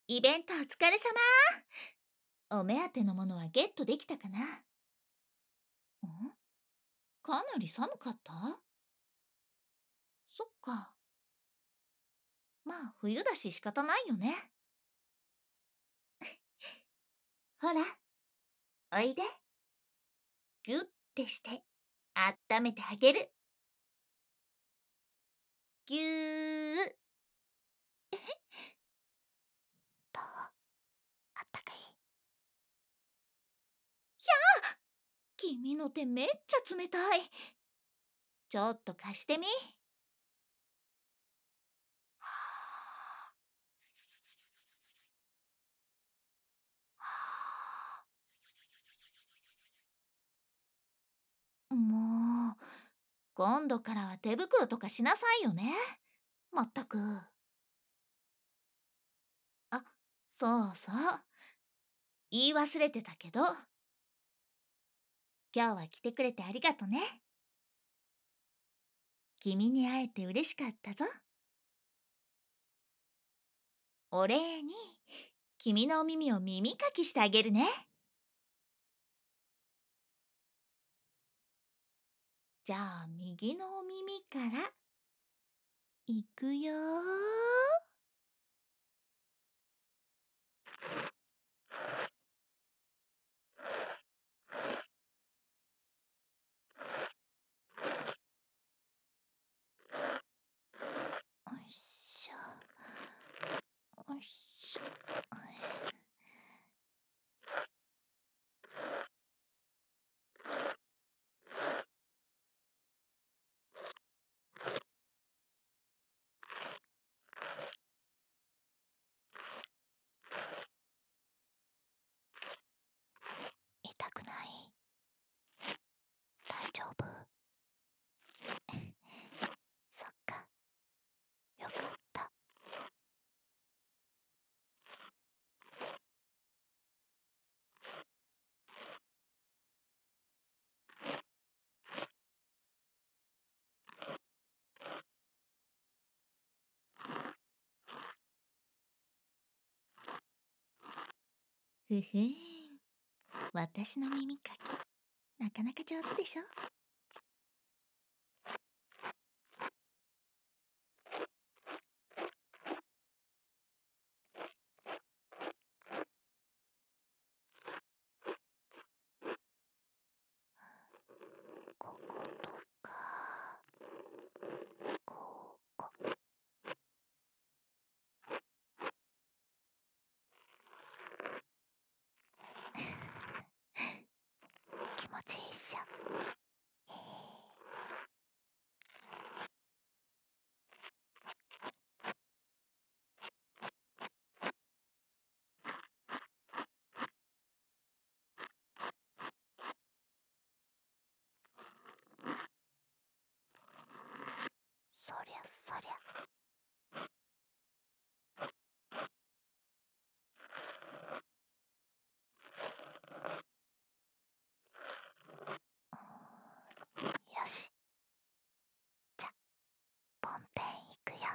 イベントお疲れ様。お目当てのものはゲットできたかな？かなり寒かった？そっか。まあ冬だし仕方ないよね。ほら、おいで。ギュッてして、あっためてあげる。ぎゅー。と、あったかい？君の手めっちゃ冷たい。ちょっと貸してみ。はもう、今度からは手袋とかしなさいよね。まったく。あ、そうそう。言い忘れてたけど、今日は来てくれてありがとね。君に会えて嬉しかったぞ。お礼に、君のお耳を耳かきしてあげるね。じゃあ、右のお耳から、いくよー。おいしょ。おいしょ。痛くない？大丈夫？そっか。よかった。ふふん。私の耳かき、なかなか上手でしょ？こことか、ここ。気持ちいいっしょ。そりゃそりゃ。よし。じゃ、ポンテンいくよ。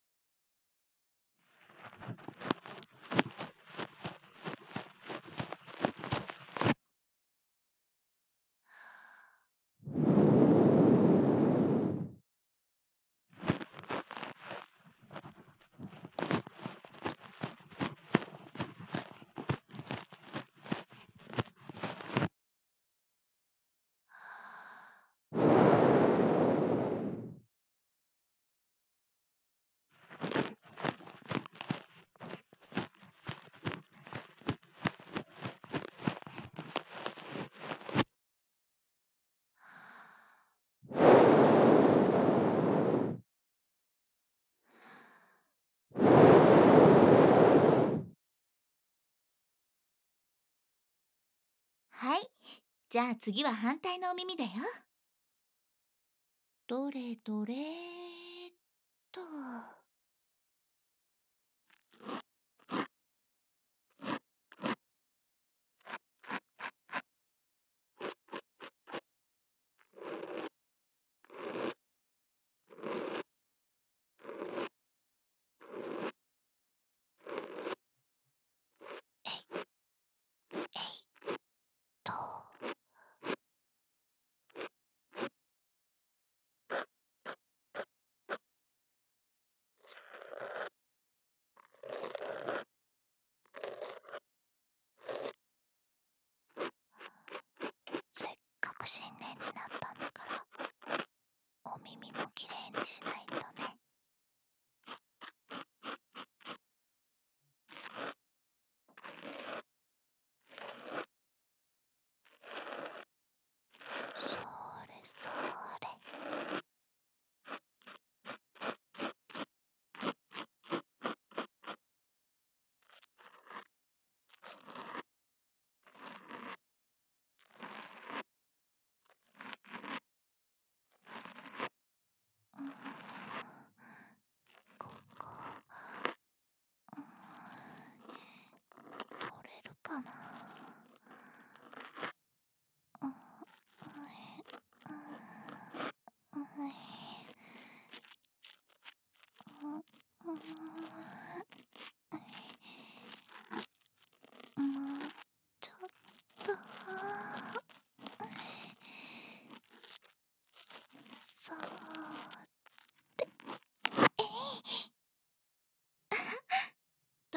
はい。じゃあ次は反対のお耳だよ。どれどれーっと。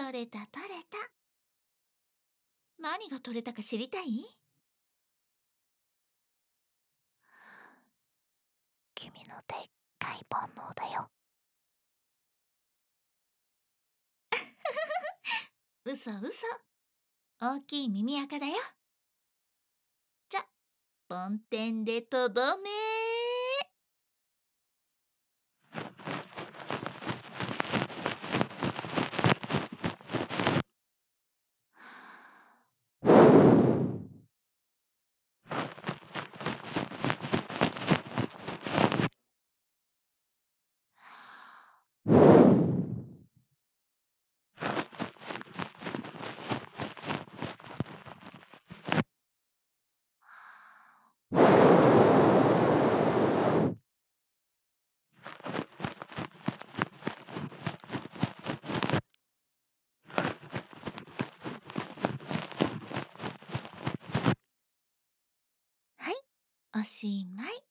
取れた取れた。何が取れたか知りたい？君のでっかい煩悩だよ。嘘嘘。大きい耳垢だよ。じゃ、梵天でとどめ。はい、おしまい。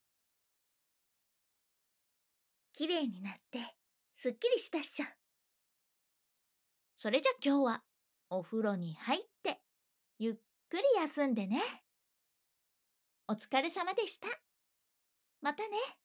きれいになってすっきりしたっしょ。それじゃ今日はお風呂に入ってゆっくり休んでね。お疲れ様でした。またね。